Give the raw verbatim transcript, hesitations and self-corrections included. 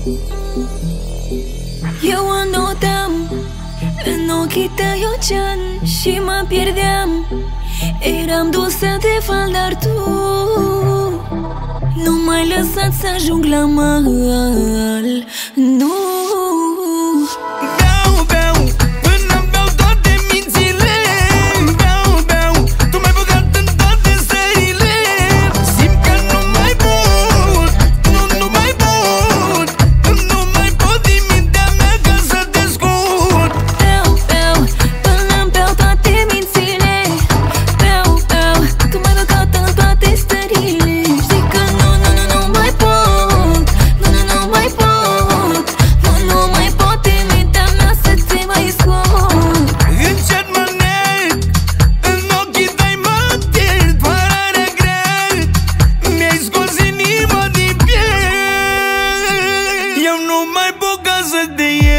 Eu înotam în ochii tăi ocean și mă pierdeam. Eram dusă de val, dar tu nu m-ai lăsat să ajung la mal. Nu. Beau, beau, până beau toate mințile. Beau, beau, tu m-ai băgat în toate stările. Simt că nu mai pot, nu, nu mai pot. Nu mai pot din mintea mea ca să te scot. Beau, beau, până beau toate mințile. Beau, beau, tu m-ai băgat în toate stările. Știi că nu, nu, nu, nu mai pot. Nu, nu, nu mai pot. Nu, nu mai pot din mintea mea să te mai scot. Încet mă nec, în ochii tăi mă pierd. Părere grea, mi-ai scos inima din piele. Eu nu mai pot ca să te iert.